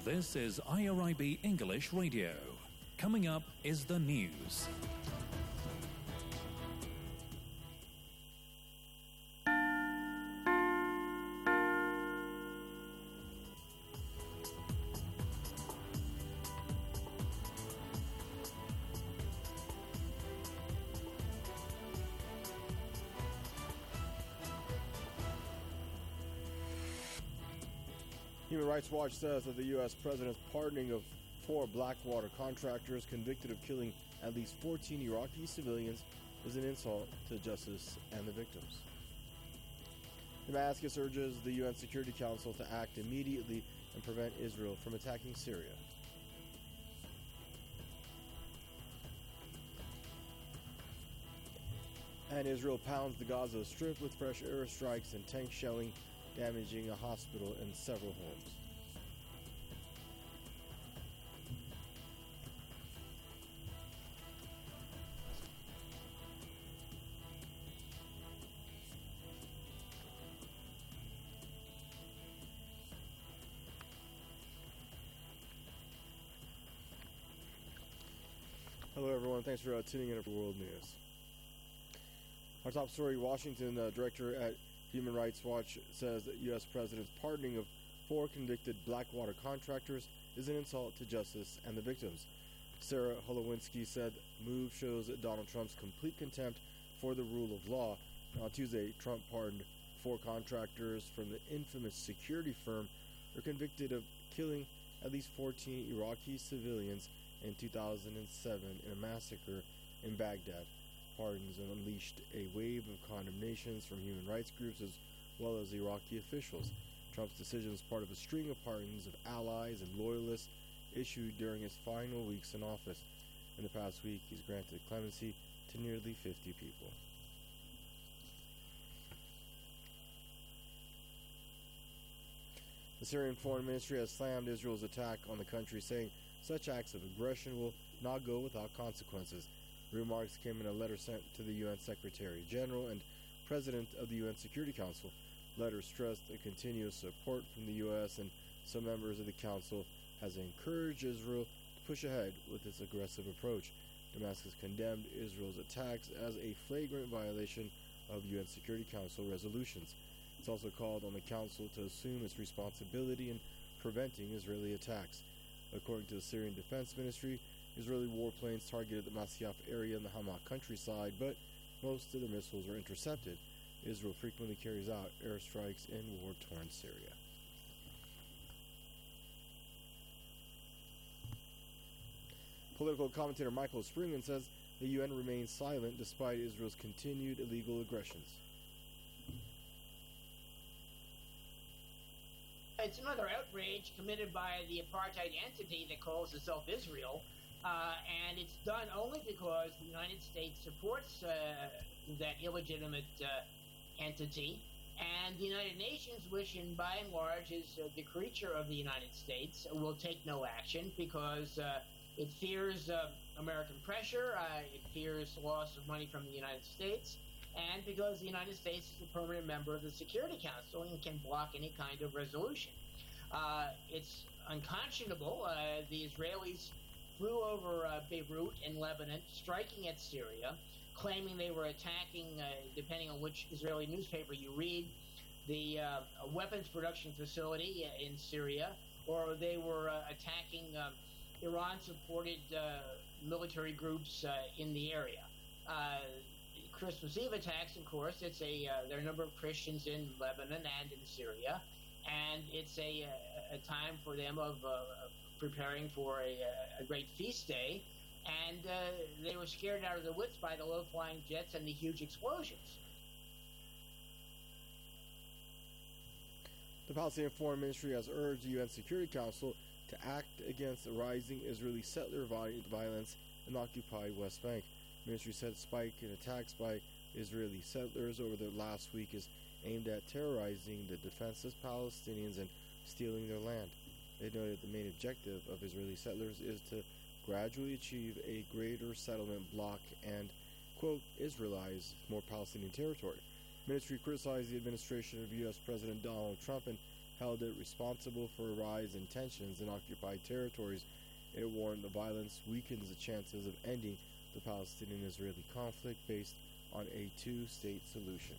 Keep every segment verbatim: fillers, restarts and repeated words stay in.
This is I R I B English Radio. Coming up is the news. Human Rights Watch says that the U S president's pardoning of four Blackwater contractors convicted of killing at least fourteen Iraqi civilians is an insult to justice and the victims. Damascus urges the U N Security Council to act immediately and prevent Israel from attacking Syria. And Israel pounds the Gaza Strip with fresh airstrikes and tank shelling, damaging a hospital and several homes. Hello everyone, thanks for uh, tuning in for World News. Our top story, Washington uh, director at Human Rights Watch says that U S president's pardoning of four convicted Blackwater contractors is an insult to justice and the victims. Sarah Holowinski said the move shows Donald Trump's complete contempt for the rule of law. On Tuesday, Trump pardoned four contractors from the infamous security firm who were convicted of killing at least fourteen Iraqi civilians in two thousand seven in a massacre in Baghdad. Pardons and unleashed a wave of condemnations from human rights groups as well as Iraqi officials. Trump's decision is part of a string of pardons of allies and loyalists issued during his final weeks in office. In the past week, he's granted clemency to nearly fifty people. The Syrian Foreign Ministry has slammed Israel's attack on the country, saying such acts of aggression will not go without consequences. The remarks came in a letter sent to the U N Secretary General and President of the U N Security Council. The letter stressed a continuous support from the U S and some members of the Council has encouraged Israel to push ahead with its aggressive approach. Damascus condemned Israel's attacks as a flagrant violation of U N Security Council resolutions. It's also called on the Council to assume its responsibility in preventing Israeli attacks. According to the Syrian Defense Ministry, Israeli warplanes targeted the Masyaf area in the Hama countryside, but most of the missiles were intercepted. Israel frequently carries out airstrikes in war-torn Syria. Political commentator Michael Springman says the U N remains silent despite Israel's continued illegal aggressions. It's another outrage committed by the apartheid entity that calls itself Israel, uh, and it's done only because the United States supports uh, that illegitimate uh, entity, and the United Nations, which in by and large is uh, the creature of the United States, will take no action because uh, it fears uh, American pressure, uh, it fears loss of money from the United States, and because the United States is a permanent member of the Security Council and can block any kind of resolution. Uh, it's unconscionable. Uh, the Israelis flew over uh, Beirut in Lebanon, striking at Syria, claiming they were attacking, uh, depending on which Israeli newspaper you read, the uh, weapons production facility in Syria, or they were uh, attacking uh, Iran-supported uh, military groups uh, in the area. Uh, Christmas Eve attacks, of course, it's a uh, there are a number of Christians in Lebanon and in Syria, and it's a, a, a time for them of uh, preparing for a, a great feast day, and uh, they were scared out of their wits by the low-flying jets and the huge explosions. The Palestinian Foreign Ministry has urged the U N Security Council to act against the rising Israeli settler violence in the occupied West Bank. The ministry said spike in attacks by Israeli settlers over the last week is aimed at terrorizing the defenseless Palestinians and stealing their land. They noted the main objective of Israeli settlers is to gradually achieve a greater settlement block and, quote, Israelize more Palestinian territory. The ministry criticized the administration of U S President Donald Trump and held it responsible for a rise in tensions in occupied territories. It warned the violence weakens the chances of ending the Palestinian-Israeli conflict based on a two-state solution.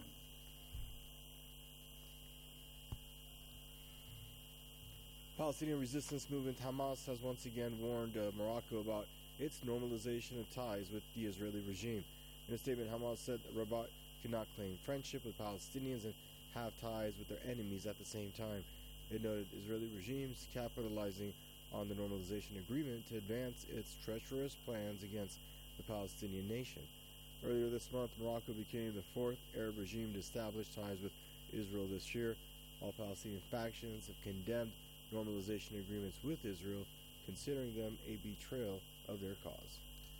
Palestinian resistance movement Hamas has once again warned uh, Morocco about its normalization of ties with the Israeli regime. In a statement, Hamas said that Rabat cannot claim friendship with Palestinians and have ties with their enemies at the same time. It noted Israeli regimes capitalizing on the normalization agreement to advance its treacherous plans against the Palestinian nation. Earlier this month, Morocco became the fourth Arab regime to establish ties with Israel this year. All Palestinian factions have condemned normalization agreements with Israel, considering them a betrayal of their cause.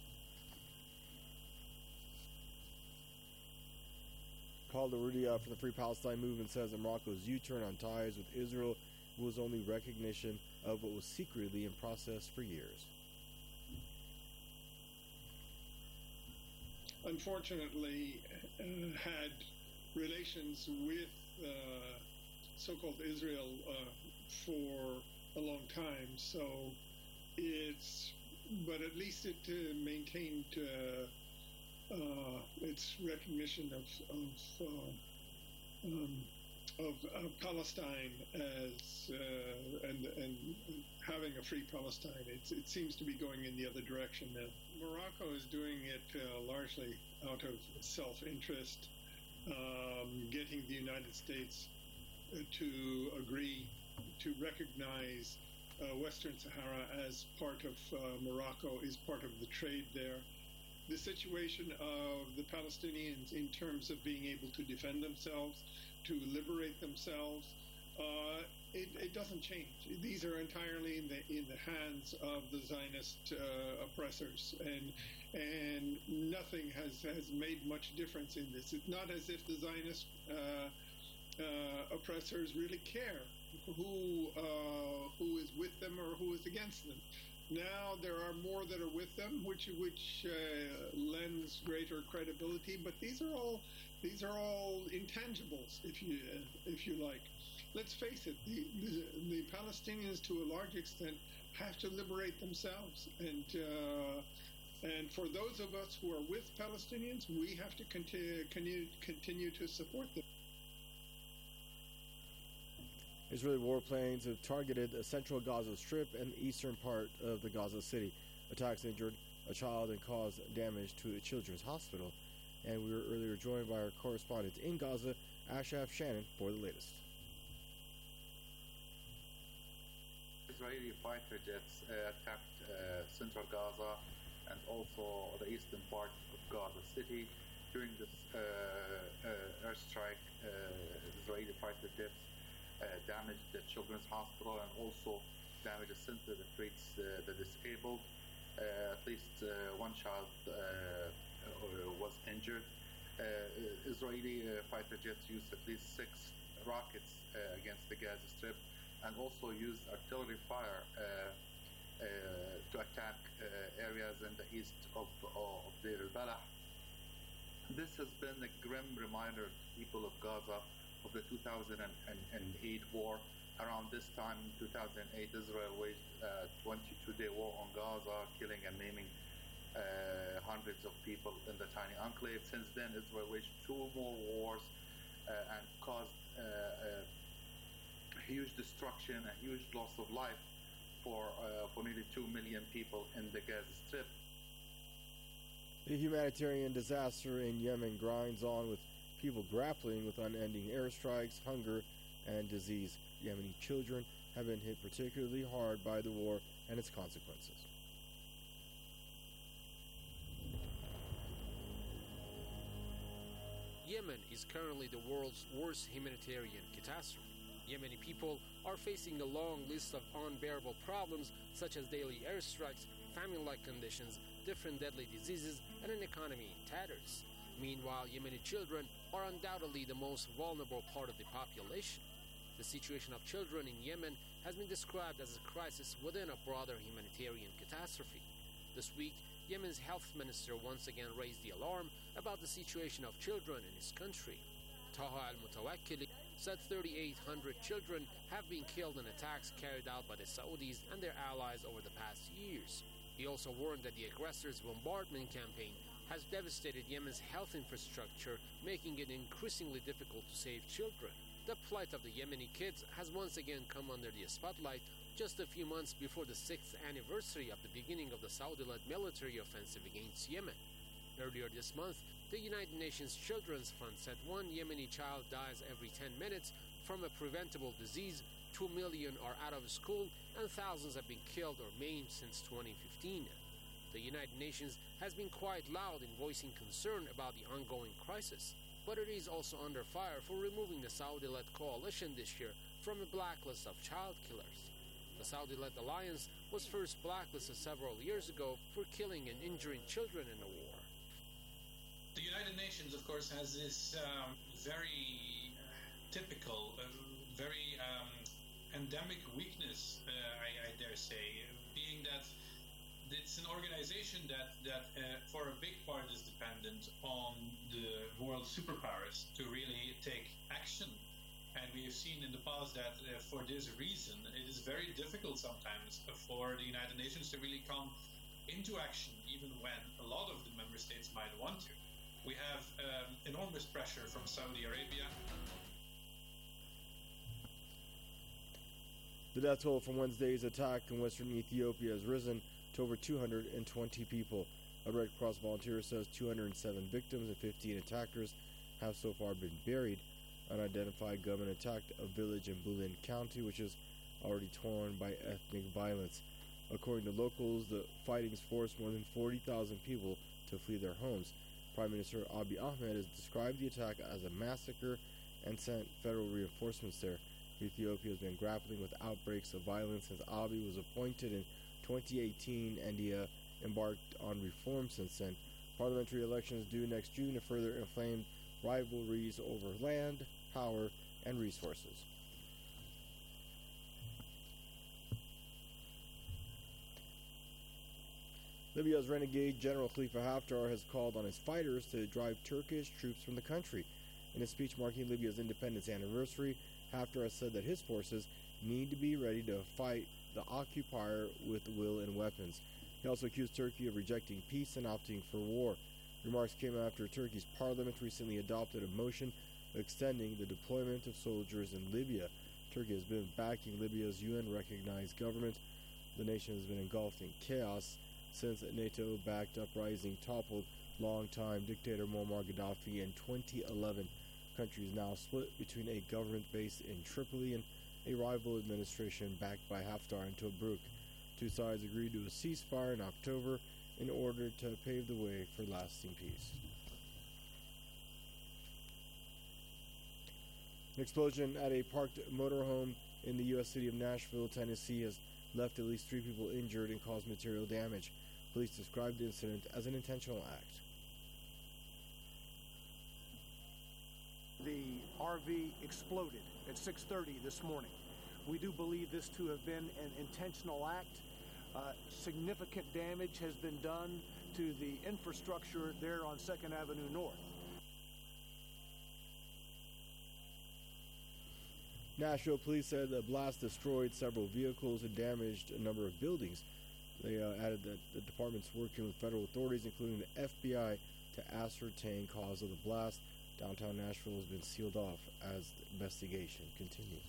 Khalid Arudi from the Free Palestine movement says that Morocco's U-turn on ties with Israel was only recognition of what was secretly in process for years. Unfortunately, uh, had relations with uh, so-called Israel uh, for a long time, so it's, but at least it uh, maintained uh, uh, its recognition of of, uh, um, of uh, Palestine as uh, and and having a free Palestine. It's, it seems to be going in the other direction now. Morocco is doing it uh, largely out of self-interest, um, getting the United States uh, to agree to recognize uh, Western Sahara as part of uh, Morocco, is part of the trade there. The situation of the Palestinians in terms of being able to defend themselves, to liberate themselves, uh, it, it doesn't change. These are entirely in the in the hands of the Zionist uh, oppressors, and and nothing has, has made much difference in this. It's not as if the Zionist uh, uh, oppressors really care who uh, who is with them or who is against them. Now there are more that are with them, which which uh, lends greater credibility. But these are all these are all intangibles, if you uh, if you like. Let's face it: the, the the Palestinians, to a large extent, have to liberate themselves, and uh, and for those of us who are with Palestinians, we have to continue continue, continue to support them. Israeli warplanes have targeted the central Gaza Strip and the eastern part of the Gaza City. Attacks injured a child and caused damage to a children's hospital. And we were earlier joined by our correspondent in Gaza, Ashraf Shannon, for the latest. Israeli fighter jets uh, attacked uh, central Gaza and also the eastern part of Gaza City. During this uh, uh, airstrike, uh, Israeli fighter jets Uh, damaged the children's hospital and also damaged the center that treats uh, the disabled. Uh, at least uh, one child uh, was injured. Uh, Israeli uh, fighter jets used at least six rockets uh, against the Gaza Strip and also used artillery fire uh, uh, to attack uh, areas in the east of, of Deir al-Balah. This has been a grim reminder to people of Gaza of the two thousand eight war. Around this time, in two thousand eight, Israel waged a twenty-two day war on Gaza, killing and maiming uh, hundreds of people in the tiny enclave. Since then, Israel waged two more wars uh, and caused uh, a huge destruction, a huge loss of life for, uh, for nearly two million people in the Gaza Strip. The humanitarian disaster in Yemen grinds on with people grappling with unending airstrikes, hunger, and disease. Yemeni children have been hit particularly hard by the war and its consequences. Yemen is currently the world's worst humanitarian catastrophe. Yemeni people are facing a long list of unbearable problems such as daily airstrikes, famine-like conditions, different deadly diseases, and an economy in tatters. Meanwhile, Yemeni children are undoubtedly the most vulnerable part of the population. The situation of children in Yemen has been described as a crisis within a broader humanitarian catastrophe. This week, Yemen's health minister once again raised the alarm about the situation of children in his country. Taha al-Mutawakkili said thirty-eight hundred children have been killed in attacks carried out by the Saudis and their allies over the past years. He also warned that the aggressors' bombardment campaign has devastated Yemen's health infrastructure, making it increasingly difficult to save children. The plight of the Yemeni kids has once again come under the spotlight just a few months before the sixth anniversary of the beginning of the Saudi-led military offensive against Yemen. Earlier this month, the United Nations Children's Fund said one Yemeni child dies every ten minutes from a preventable disease, two million are out of school, and thousands have been killed or maimed since twenty fifteen. The United Nations has been quite loud in voicing concern about the ongoing crisis, but it is also under fire for removing the Saudi-led coalition this year from a blacklist of child killers. The Saudi-led alliance was first blacklisted several years ago for killing and injuring children in the war. The United Nations, of course, has this um, very uh, typical, uh, very um, endemic weakness, uh, I, I dare say, being that it's an organization that, that uh, for a big part is dependent on the world superpowers to really take action. And we have seen in the past that uh, for this reason, it is very difficult sometimes for the United Nations to really come into action, even when a lot of the member states might want to. We have um, enormous pressure from Saudi Arabia. The death toll from Wednesday's attack in western Ethiopia has risen to over two hundred twenty people. A Red Cross volunteer says two hundred seven victims and fifteen attackers have so far been buried. Unidentified gunmen attacked a village in Bulin County, which is already torn by ethnic violence. According to locals, the fighting's forced more than forty thousand people to flee their homes. Prime Minister Abiy Ahmed has described the attack as a massacre and sent federal reinforcements there. Ethiopia has been grappling with outbreaks of violence since Abiy was appointed in twenty eighteen, and he uh, embarked on reform since then. Parliamentary elections due next June have further inflamed rivalries over land, power, and resources. Libya's renegade General Khalifa Haftar has called on his fighters to drive Turkish troops from the country. In a speech marking Libya's independence anniversary, Haftar has said that his forces need to be ready to fight the occupier with will and weapons. He also accused Turkey of rejecting peace and opting for war. Remarks came after Turkey's parliament recently adopted a motion extending the deployment of soldiers in Libya. Turkey has been backing Libya's U N-recognized government. The nation has been engulfed in chaos since a NATO-backed uprising toppled longtime dictator Muammar Gaddafi in twenty eleven. The country is now split between a government based in Tripoli and a rival administration backed by Haftar in Tobruk. Two sides agreed to a ceasefire in October in order to pave the way for lasting peace. An explosion at a parked motorhome in the U S city of Nashville, Tennessee has left at least three people injured and caused material damage. Police described the incident as an intentional act. The R V exploded at six thirty this morning. We do believe this to have been an intentional act. Uh, significant damage has been done to the infrastructure there on second Avenue North. Nashville police said the blast destroyed several vehicles and damaged a number of buildings. They uh, added that the department's working with federal authorities, including the F B I, to ascertain cause of the blast. Downtown Nashville has been sealed off as the investigation continues.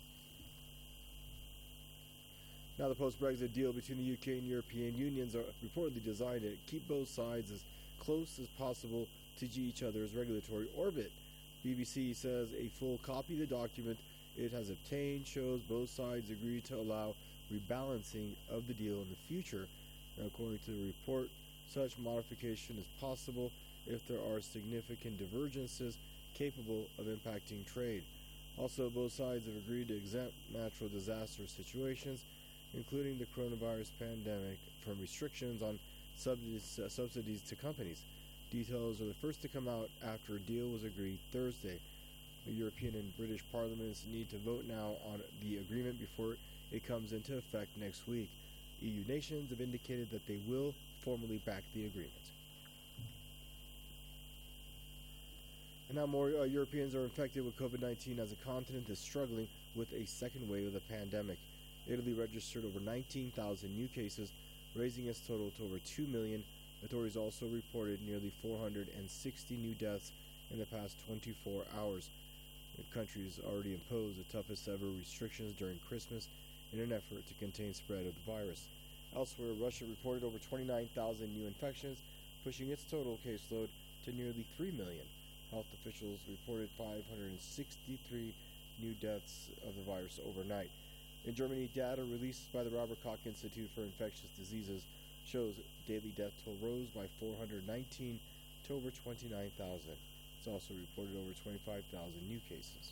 Now, the post-Brexit deal between the U K and European unions are reportedly designed to keep both sides as close as possible to each other's regulatory orbit. B B C says a full copy of the document it has obtained shows both sides agree to allow rebalancing of the deal in the future. Now, according to the report, such modification is possible if there are significant divergences capable of impacting trade. Also, both sides have agreed to exempt natural disaster situations, including the coronavirus pandemic, from restrictions on subsidies, uh, subsidies to companies. Details are the first to come out after a deal was agreed Thursday. The European and British parliaments need to vote now on the agreement before it comes into effect next week. E U nations have indicated that they will formally back the agreement. And now more uh, Europeans are infected with COVID nineteen as the continent is struggling with a second wave of the pandemic. Italy registered over nineteen thousand new cases, raising its total to over two million. Authorities also reported nearly four hundred sixty new deaths in the past twenty-four hours. The country has already imposed the toughest ever restrictions during Christmas in an effort to contain spread of the virus. Elsewhere, Russia reported over twenty-nine thousand new infections, pushing its total caseload to nearly three million. Health officials reported five hundred sixty-three new deaths of the virus overnight. In Germany, data released by the Robert Koch Institute for Infectious Diseases shows daily death toll rose by four hundred nineteen to over twenty-nine thousand. It's also reported over twenty-five thousand new cases.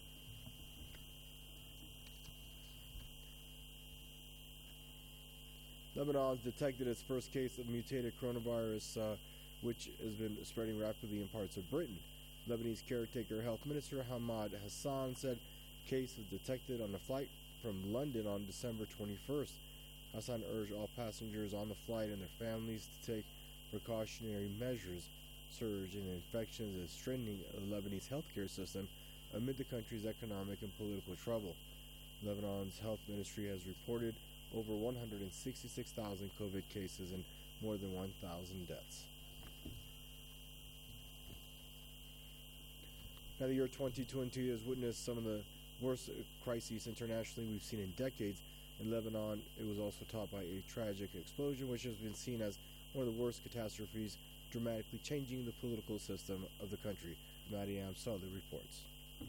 Lebanon detected its first case of mutated coronavirus, uh, which has been spreading rapidly in parts of Britain. Lebanese caretaker health minister Hamad Hassan said case was detected on a flight from London on December twenty-first. Hassan urged all passengers on the flight and their families to take precautionary measures. Surge in infections is straining the Lebanese healthcare system amid the country's economic and political trouble. Lebanon's health ministry has reported over one hundred sixty-six thousand COVID cases and more than one thousand deaths. Now, the year twenty twenty has witnessed some of the worst crises internationally we've seen in decades. In Lebanon, it was also topped by a tragic explosion, which has been seen as one of the worst catastrophes, dramatically changing the political system of the country. Mariam Saleh reports.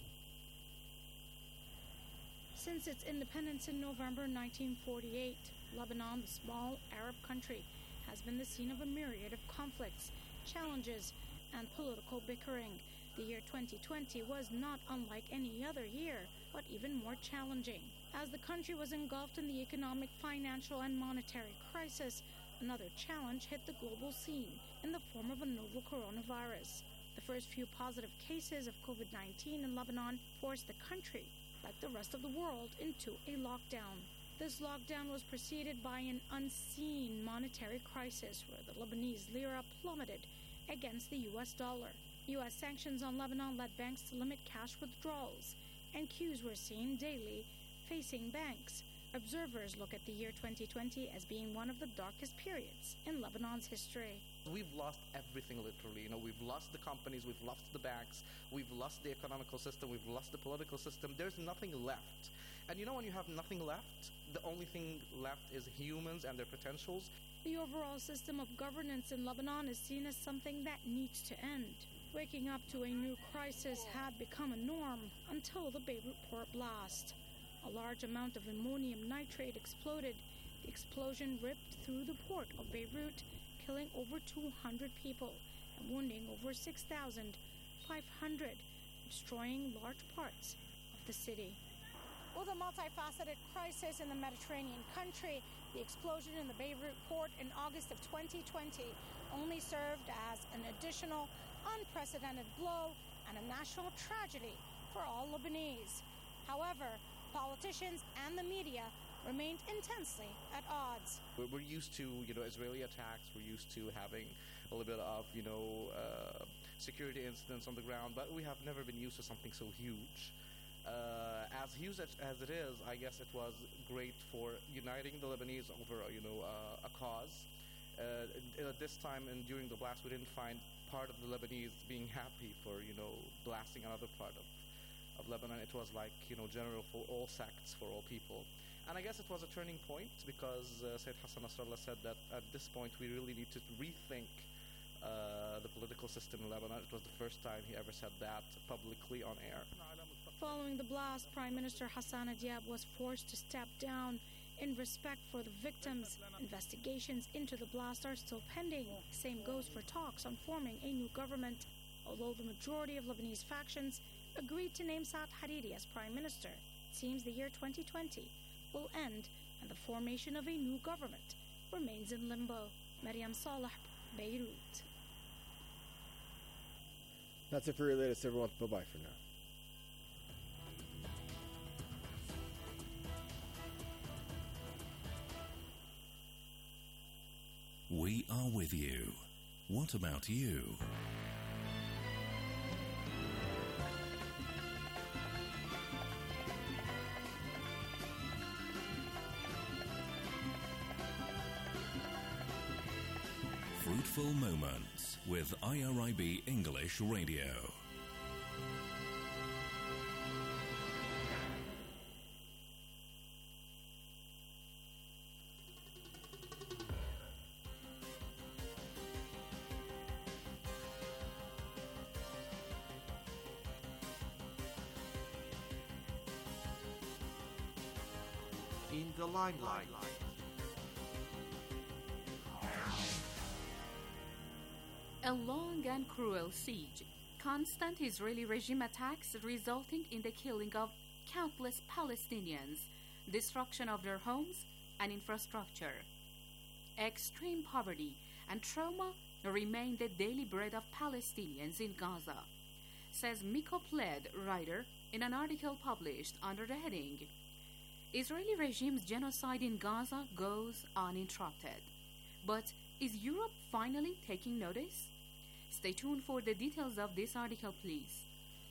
Since its independence in November nineteen forty-eight, Lebanon, the small Arab country, has been the scene of a myriad of conflicts, challenges, and political bickering. The year twenty twenty was not unlike any other year, but even more challenging. As the country was engulfed in the economic, financial, and monetary crisis, another challenge hit the global scene in the form of a novel coronavirus. The first few positive cases of COVID nineteen in Lebanon forced the country, like the rest of the world, into a lockdown. This lockdown was preceded by an unseen monetary crisis where the Lebanese lira plummeted against the U S dollar. U S sanctions on Lebanon led banks to limit cash withdrawals, and queues were seen daily facing banks. Observers look at the year twenty twenty as being one of the darkest periods in Lebanon's history. We've lost everything, literally. You know, we've lost the companies, we've lost the banks, we've lost the economical system, we've lost the political system. There's nothing left. And you know, when you have nothing left, the only thing left is humans and their potentials. The overall system of governance in Lebanon is seen as something that needs to end. Waking up to a new crisis had become a norm until the Beirut port blast. A large amount of ammonium nitrate exploded. The explosion ripped through the port of Beirut, killing over two hundred people and wounding over six thousand five hundred, destroying large parts of the city. With a multifaceted crisis in the Mediterranean country, the explosion in the Beirut port in August of twenty twenty only served as an additional unprecedented blow and a national tragedy for all Lebanese. However, politicians and the media remained intensely at odds. We're used to, you know, Israeli attacks. We're used to having a little bit of, you know, uh, security incidents on the ground, but we have never been used to something so huge. Uh, as huge as, as it is, I guess it was great for uniting the Lebanese over, you know, uh, a cause. Uh, at this time and during the blast, we didn't find part of the Lebanese being happy for, you know, blasting another part of of Lebanon. It was like, you know, general for all sects, for all people. And I guess it was a turning point because uh, Sayyid Hassan Nasrallah said that at this point we really need to rethink uh, the political system in Lebanon. It was the first time he ever said that publicly on air. Following the blast, Prime Minister Hassan Diab was forced to step down in respect for the victims. Investigations into the blast are still pending. Same goes for talks on forming a new government. Although the majority of Lebanese factions agreed to name Saad Hariri as Prime Minister, it seems the year twenty twenty will end and the formation of a new government remains in limbo. Mariam Saleh, Beirut. That's it for your latest, everyone. Bye-bye for now. We are with you. What about you? Fruitful Moments with I R I B English Radio. In the limelight. A long and cruel siege, constant Israeli regime attacks resulting in the killing of countless Palestinians, destruction of their homes and infrastructure. Extreme poverty and trauma remain the daily bread of Palestinians in Gaza, says Miko Pled, writer, in an article published under the heading, Israeli regime's genocide in Gaza goes uninterrupted. But is Europe finally taking notice? Stay tuned for the details of this article, please.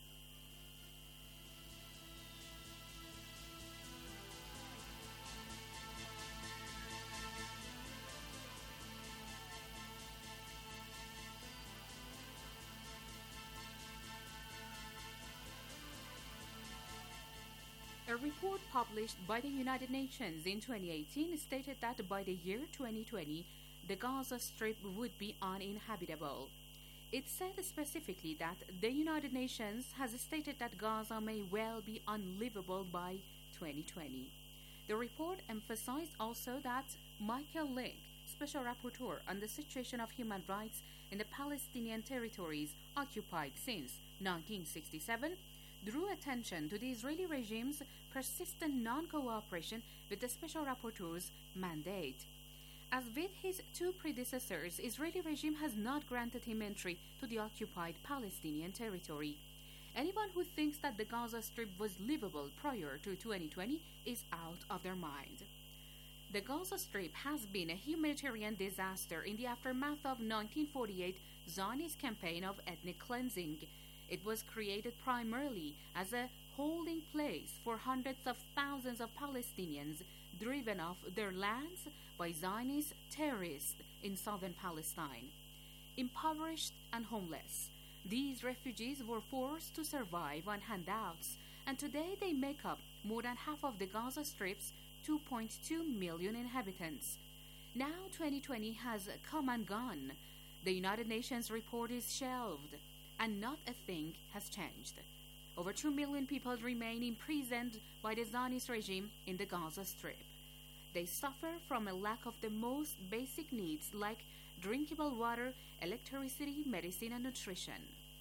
A report published by the United Nations in twenty eighteen stated that by the year twenty twenty, the Gaza Strip would be uninhabitable. It said specifically that the United Nations has stated that Gaza may well be unlivable by twenty twenty. The report emphasized also that Michael Lynk, Special Rapporteur on the situation of human rights in the Palestinian territories occupied since nineteen sixty-seven, drew attention to the Israeli regime's persistent non-cooperation with the Special Rapporteur's mandate. As with his two predecessors, Israeli regime has not granted him entry to the occupied Palestinian territory. Anyone who thinks that the Gaza Strip was livable prior to twenty twenty is out of their mind. The Gaza Strip has been a humanitarian disaster in the aftermath of nineteen forty-eight Zionist campaign of ethnic cleansing. It was created primarily as a holding place for hundreds of thousands of Palestinians driven off their lands by Zionist terrorists in southern Palestine. Impoverished and homeless, these refugees were forced to survive on handouts, and today they make up more than half of the Gaza Strip's two point two million inhabitants. Now twenty twenty has come and gone. The United Nations report is shelved, and not a thing has changed. Over two million people remain imprisoned by the Zionist regime in the Gaza Strip. They suffer from a lack of the most basic needs like drinkable water, electricity, medicine, and nutrition.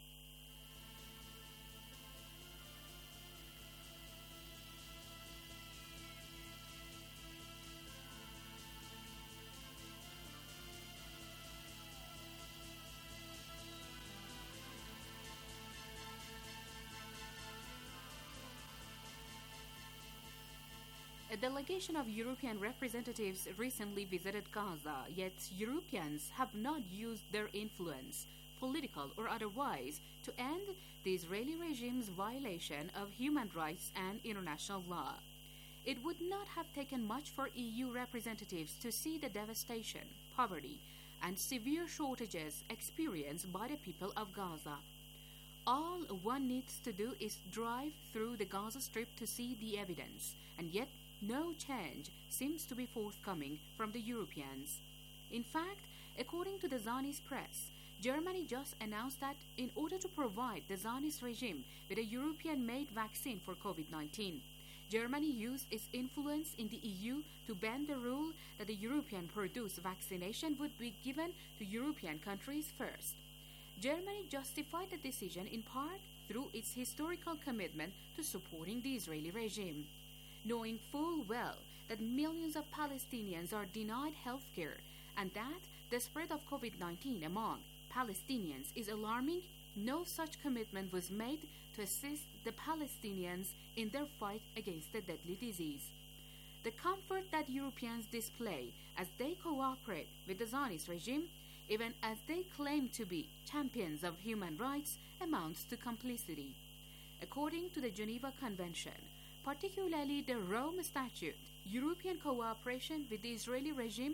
A delegation of European representatives recently visited Gaza, yet Europeans have not used their influence, political or otherwise, to end the Israeli regime's violation of human rights and international law. It would not have taken much for E U representatives to see the devastation, poverty, and severe shortages experienced by the people of Gaza. All one needs to do is drive through the Gaza Strip to see the evidence, and yet no change seems to be forthcoming from the Europeans. In fact, according to the Zionist press, Germany just announced that in order to provide the Zionist regime with a European-made vaccine for COVID nineteen, Germany used its influence in the E U to bend the rule that the European-produced vaccination would be given to European countries first. Germany justified the decision in part through its historical commitment to supporting the Israeli regime. Knowing full well that millions of Palestinians are denied health care and that the spread of COVID nineteen among Palestinians is alarming, no such commitment was made to assist the Palestinians in their fight against the deadly disease. The comfort that Europeans display as they cooperate with the Zionist regime, even as they claim to be champions of human rights, amounts to complicity. According to the Geneva Convention, particularly the Rome Statute, European cooperation with the Israeli regime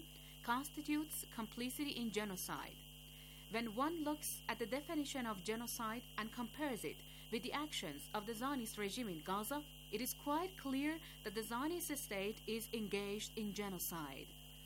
constitutes complicity in genocide. When one looks at the definition of genocide and compares it with the actions of the Zionist regime in Gaza, it is quite clear that the Zionist state is engaged in genocide.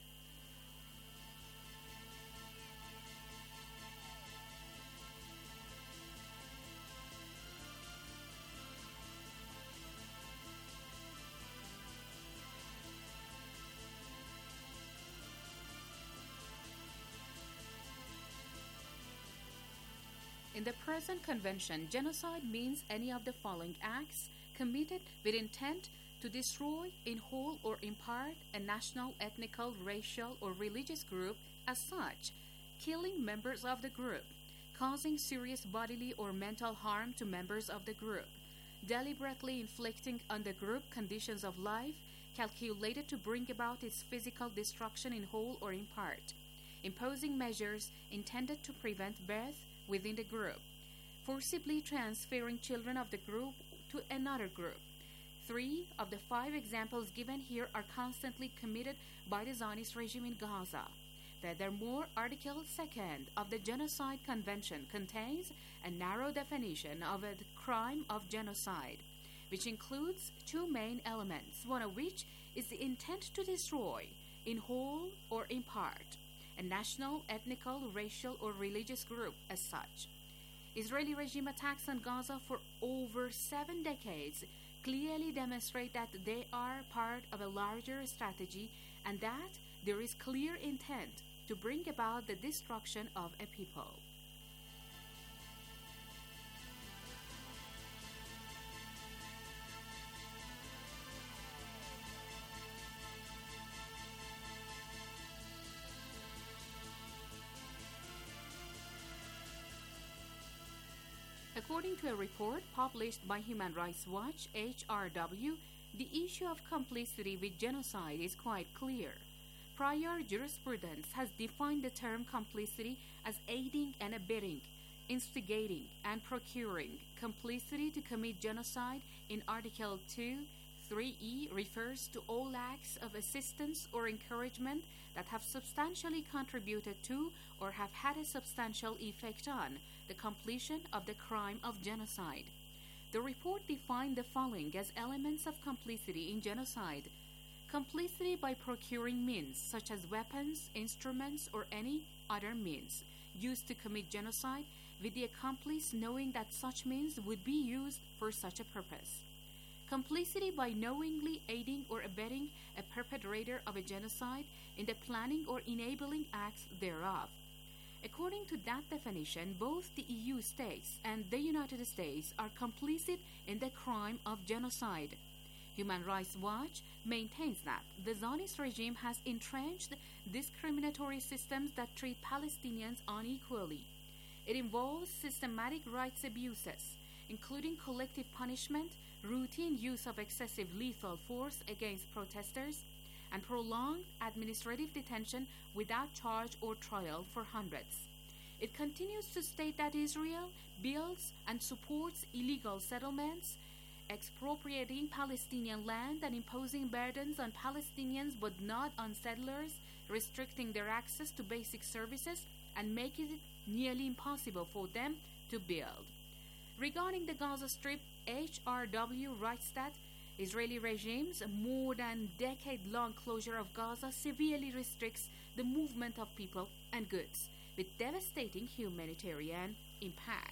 In the present convention, genocide means any of the following acts committed with intent to destroy in whole or in part a national, ethnical, racial, or religious group as such, killing members of the group, causing serious bodily or mental harm to members of the group, deliberately inflicting on the group conditions of life calculated to bring about its physical destruction in whole or in part, imposing measures intended to prevent birth within the group, forcibly transferring children of the group to another group. Three of the five examples given here are constantly committed by the Zionist regime in Gaza. Furthermore, Article two of the Genocide Convention contains a narrow definition of a crime of genocide, which includes two main elements, one of which is the intent to destroy, in whole or in part, a national, ethnical, racial, or religious group as such. Israeli regime attacks on Gaza for over seven decades clearly demonstrate that they are part of a larger strategy and that there is clear intent to bring about the destruction of a people. According to a report published by Human Rights Watch, H R W, the issue of complicity with genocide is quite clear. Prior jurisprudence has defined the term complicity as aiding and abetting, instigating and procuring. Complicity to commit genocide in Article two, three E refers to all acts of assistance or encouragement that have substantially contributed to or have had a substantial effect on the completion of the crime of genocide. The report defined the following as elements of complicity in genocide: complicity by procuring means, such as weapons, instruments, or any other means used to commit genocide, with the accomplice knowing that such means would be used for such a purpose. Complicity by knowingly aiding or abetting a perpetrator of a genocide in the planning or enabling acts thereof. According to that definition, both the E U states and the United States are complicit in the crime of genocide. Human Rights Watch maintains that the Zionist regime has entrenched discriminatory systems that treat Palestinians unequally. It involves systematic rights abuses, including collective punishment, routine use of excessive lethal force against protesters, and prolonged administrative detention without charge or trial for hundreds. It continues to state that Israel builds and supports illegal settlements, expropriating Palestinian land and imposing burdens on Palestinians but not on settlers, restricting their access to basic services, and making it nearly impossible for them to build. Regarding the Gaza Strip, H R W writes that Israeli regime's more than decade-long closure of Gaza severely restricts the movement of people and goods, with devastating humanitarian impact.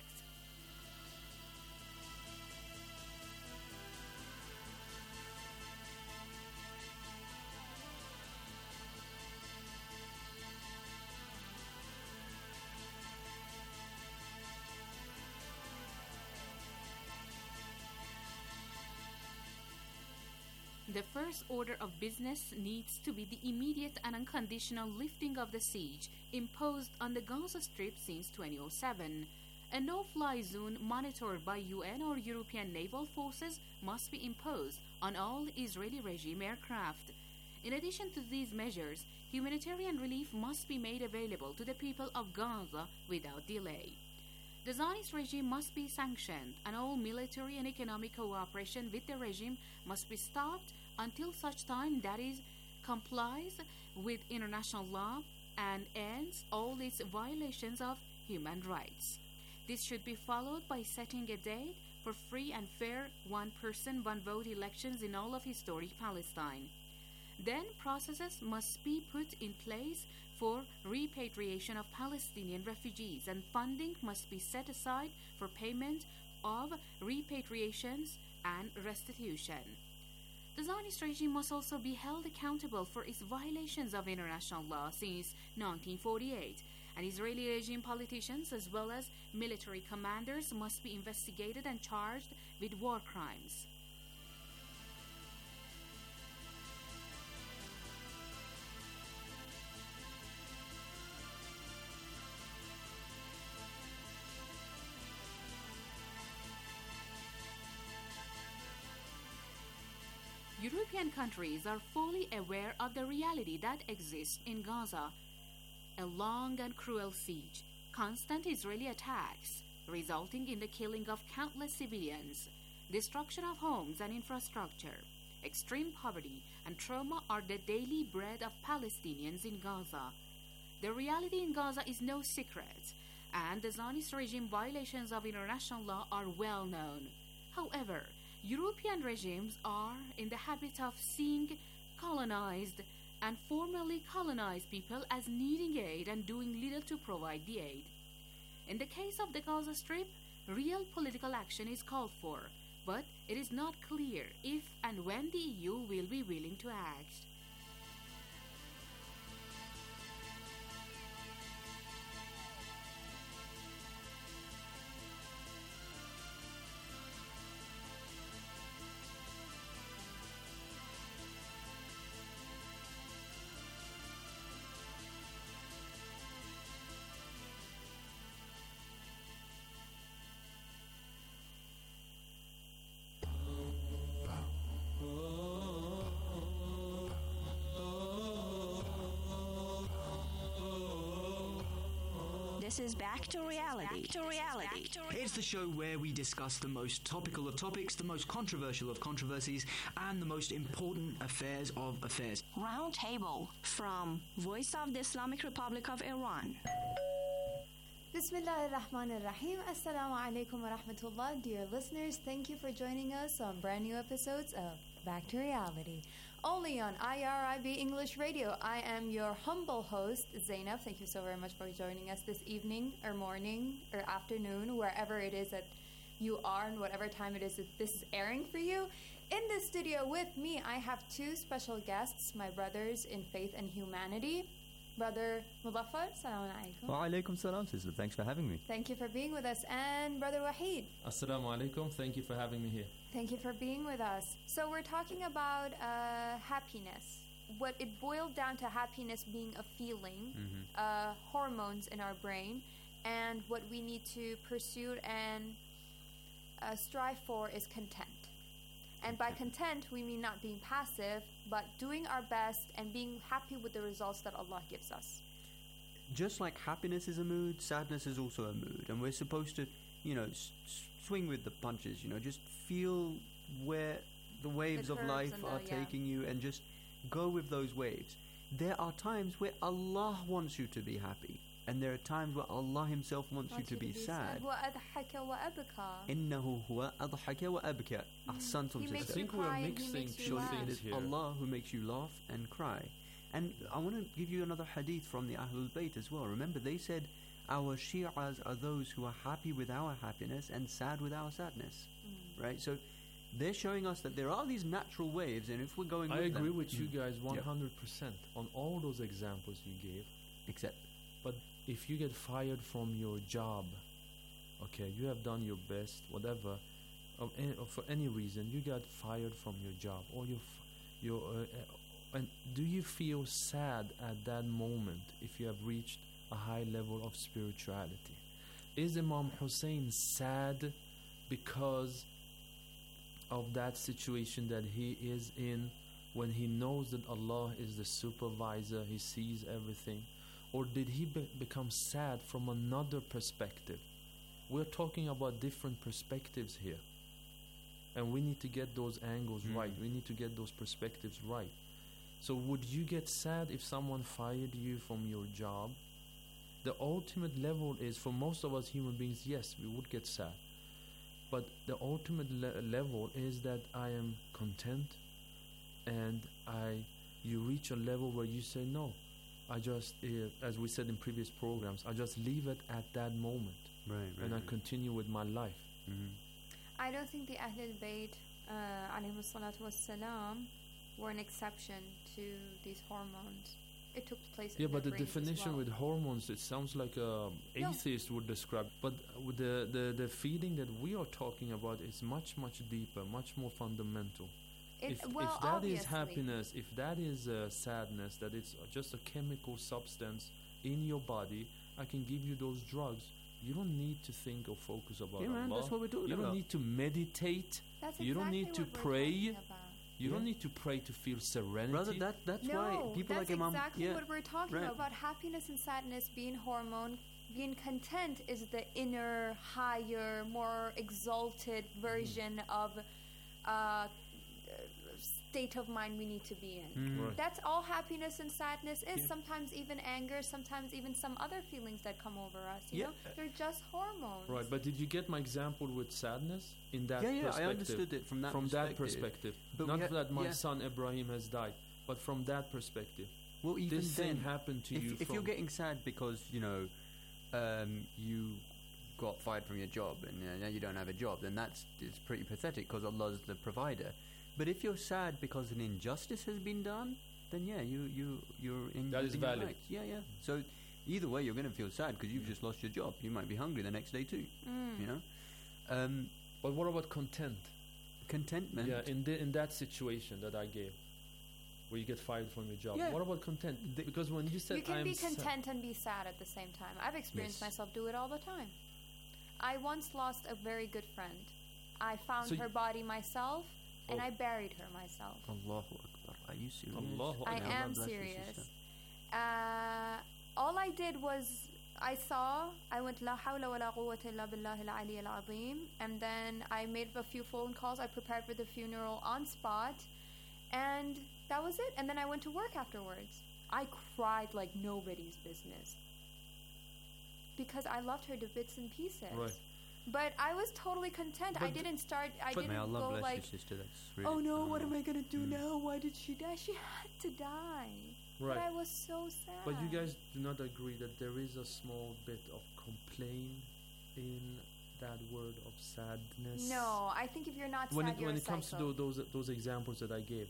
The first order of business needs to be the immediate and unconditional lifting of the siege imposed on the Gaza Strip since twenty oh seven. A no-fly zone monitored by U N or European naval forces must be imposed on all Israeli regime aircraft. In addition to these measures, humanitarian relief must be made available to the people of Gaza without delay. The Zionist regime must be sanctioned, and all military and economic cooperation with the regime must be stopped until such time that is complies with international law and ends all its violations of human rights. This should be followed by setting a date for free and fair one-person, one-vote elections in all of historic Palestine. Then processes must be put in place for repatriation of Palestinian refugees, and funding must be set aside for payment of repatriations and restitution. The Zionist regime must also be held accountable for its violations of international law since nineteen forty-eight, and Israeli regime politicians as well as military commanders must be investigated and charged with war crimes. European countries are fully aware of the reality that exists in Gaza. A long and cruel siege, constant Israeli attacks, resulting in the killing of countless civilians, destruction of homes and infrastructure, extreme poverty and trauma are the daily bread of Palestinians in Gaza. The reality in Gaza is no secret, and the Zionist regime violations of international law are well known. However, European regimes are in the habit of seeing colonized and formerly colonized people as needing aid and doing little to provide the aid. In the case of the Gaza Strip, real political action is called for, but it is not clear if and when the E U will be willing to act. This is Back to Reality. Back to Reality. It's the show where we discuss the most topical of topics, the most controversial of controversies, and the most important affairs of affairs. Roundtable from Voice of the Islamic Republic of Iran. Bismillah ar-Rahman ar-Rahim. Assalamu alaikum wa rahmatullah. Dear listeners, thank you for joining us on brand new episodes of Back to Reality. Only on I R I B English Radio. I am your humble host, Zainab. Thank you so very much for joining us this evening or morning or afternoon, wherever it is that you are and whatever time it is that this is airing for you. In the studio with me, I have two special guests, my brothers in faith and humanity. Brother Mudaffar, Assalamu alaikum. Wa alaikum salam, sister. Thanks for having me. Thank you for being with us. And Brother Wahid. Assalamu alaikum. Thank you for having me here. Thank you for being with us. So we're talking about uh, happiness. What it boiled down to happiness being a feeling, mm-hmm. uh, hormones in our brain, and what we need to pursue and uh, strive for is content. And by content, we mean not being passive, but doing our best and being happy with the results that Allah gives us. Just like happiness is a mood, sadness is also a mood. And we're supposed to, you know, s- swing with the punches, you know, just feel where the waves The of curves life and the- are yeah. taking you and just go with those waves. There are times where Allah wants you to be happy. And there are times where Allah Himself wants Want you to be sad. وَأَضْحَكَ وَأَبْكَى. إِنَّهُ هُوَ أَضْحَكَ وَأَبْكَى. أحسنتم He makes sister. you cry and He makes you Surely laugh. it is Allah who makes you laugh and cry. And I want to give you another hadith from the Ahlul Bayt as well. Remember, they said, our Shi'as are those who are happy with our happiness and sad with our sadness. Mm. Right? So they're showing us that there are these natural waves, and if we're going I with agree them, with you mm. guys one Yep. hundred percent on all those examples you gave. Except. But if you get fired from your job, okay, you have done your best, whatever, of any, or for any reason, you got fired from your job, or you, your, uh, uh, and do you feel sad at that moment if you have reached a high level of spirituality? Is Imam Hussein sad because of that situation that he is in, when he knows that Allah is the supervisor, He sees everything? Or did he be- become sad from another perspective? We're talking about different perspectives here. And we need to get those angles Mm. right. We need to get those perspectives right. So would you get sad if someone fired you from your job? The ultimate level is, for most of us human beings, yes, we would get sad. But the ultimate le- level is that I am content, and I, you reach a level where you say, no, I just, uh, as we said in previous programs, I just leave it at that moment. Right, right, and I right. continue with my life. Mm-hmm. I don't think the Ahl al-Bayt, uh, alayhim salatu wassalam, were an exception to these hormones. It took place Yeah, in but the their brains as definition well. with hormones, it sounds like a No. atheist would describe. But with the, the, the feeling that we are talking about is much, much deeper, much more fundamental. It- if, well, if that is obviously. happiness, if that is uh, sadness, that it's uh, just a chemical substance in your body, I can give you those drugs. You don't need to think or focus about Yeah, man, Allah. that's what we're talking You don't about. need to meditate. That's you don't exactly need to what we're pray. talking about. You don't Yeah. need to pray to feel serenity. Brother, that, that's no, why people that's like Imam... exactly yeah, what we're talking right. about. About happiness and sadness being hormone. Being content is the inner, higher, more exalted version of uh, state of mind we need to be in. Mm. Right. That's all happiness and sadness is. Yeah. Sometimes even anger, sometimes even some other feelings that come over us. You Yeah. know, they're just hormones. Right, but did you get my example with sadness in that Yeah, yeah, I perspective? understood it from that from that perspective. perspective. But Not we ha- that my yeah. son Ibrahim has died, but from that perspective. Well, even this then, thing happened to if, you. if from you're getting sad because, you know, um, you got fired from your job and you know, now you don't have a job, then that's it's pretty pathetic because Allah's the provider. But if you're sad because an injustice has been done, then yeah, you you you're in. That is in your valid. rights. Yeah, yeah. So either way, you're going to feel sad because you've just lost your job. You might be hungry the next day too. Mm. You know. Um, but what about content? Contentment. Yeah, in the, in that situation that I gave, where you get fired from your job. Yeah. What about content? Because when you said You can I'm be sa- content and be sad at the same time. I've experienced Yes. myself do it all the time. I once lost a very good friend. I found So her y- body myself, and Oh. I buried her myself. Allahu Akbar. Are you serious? Allahu I Akbar. am bless you, serious. sister. Uh, all I did was I saw, I went la hawla wa la quwwata illa billahi al-ali al-azim, and then I made a few phone calls. I prepared for the funeral on spot, and that was it. And then I went to work afterwards. I cried like nobody's business because I loved her to bits and pieces. Right. But I was totally content. I But- didn't start. I But didn't may Allah go bless like, your sister. That's really oh no, what am phenomenal. I gonna do Mm. now? Why did she die? She had to die. Right. But I was so sad. But you guys do not agree that there is a small bit of complaint in that word of sadness. No, I think if you're not When sad, it you're when a it comes to psycho. tho- those those examples that I gave.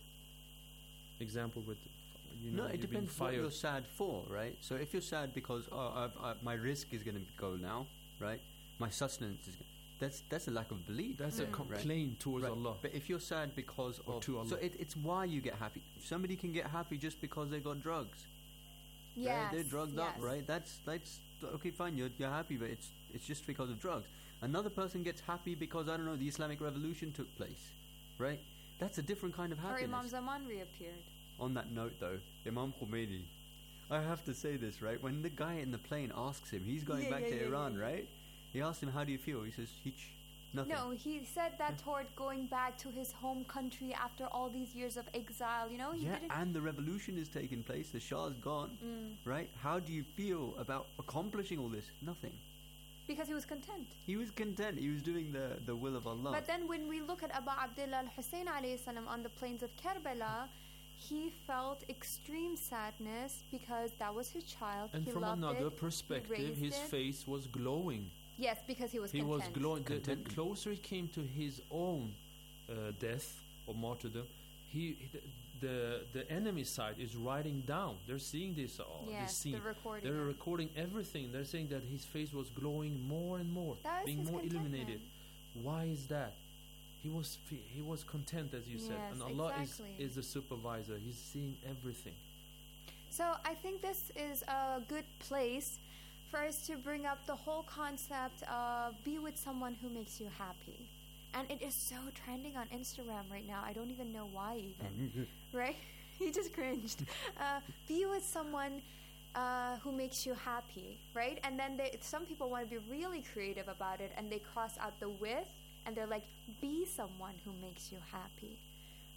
Example with, you know, No, it you've been depends what fired. you're sad for, right? So if you're sad because oh, I've, I, my risk is going to go now, right? My sustenance is. Gonna, that's that's a lack of belief. That's a right? complaint towards Right. Allah. But if you're sad because Or of to Allah. so it, it's why you get happy. Somebody can get happy just because they got drugs. Yes, right? They're drugged up, yes. right? That's that's okay, fine. You're you're happy, but it's it's just because of drugs. Another person gets happy because I don't know the Islamic Revolution took place, right? That's a different kind of Or happiness. Imam Zaman reappeared. On that note, though, Imam Khomeini, I have to say this, right? When the guy in the plane asks him, he's going Yeah, back yeah, to yeah, Iran, yeah, yeah. right? He asks him, "How do you feel?" He says, "Hitch, nothing." No, he said that toward going back to his home country after all these years of exile. You know, he yeah, didn't. and the revolution is taking place. The Shah's gone, Mm. right? How do you feel about accomplishing all this? Nothing. Because he was content. He was content. He was doing the, the will of Allah. But then when we look at Abu Abdullah al-Hussein alayhi salam on the plains of Karbala, he felt extreme sadness because that was his child. And he from loved another it. He perspective, raised his it. face was glowing. Yes, because he was He content. was glowing. The, the Contentment. closer he came to his own uh, death or martyrdom, he the, the the enemy side is writing down. They're seeing this uh, Yes, this scene. they're recording They're it. recording everything. They're saying that his face was glowing more and more, That was being his more illuminated. contentment. Why is that? He was fe- he was content, as you said, Yes, and Allah exactly. is is the supervisor. He's seeing everything. So I think this is a good place for us to bring up the whole concept of be with someone who makes you happy. And it is so trending on Instagram right now. I don't even know why even. Right? He just cringed. Uh, be with someone uh, who makes you happy, right? And then they, some people want to be really creative about it and they cross out the with and they're like, be someone who makes you happy.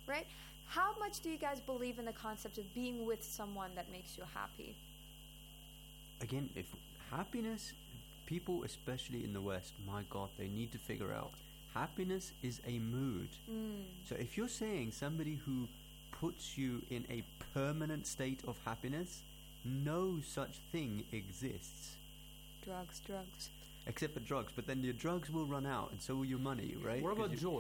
right? How much do you guys believe in the concept of being with someone that makes you happy? Again, if happiness, people especially in the West, my God, they need to figure out happiness is a mood. Mm. So if you're saying somebody who puts you in a permanent state of happiness, no such thing exists. Drugs, drugs. Except for drugs, but then your drugs will run out, and so will your money, right? What about joy?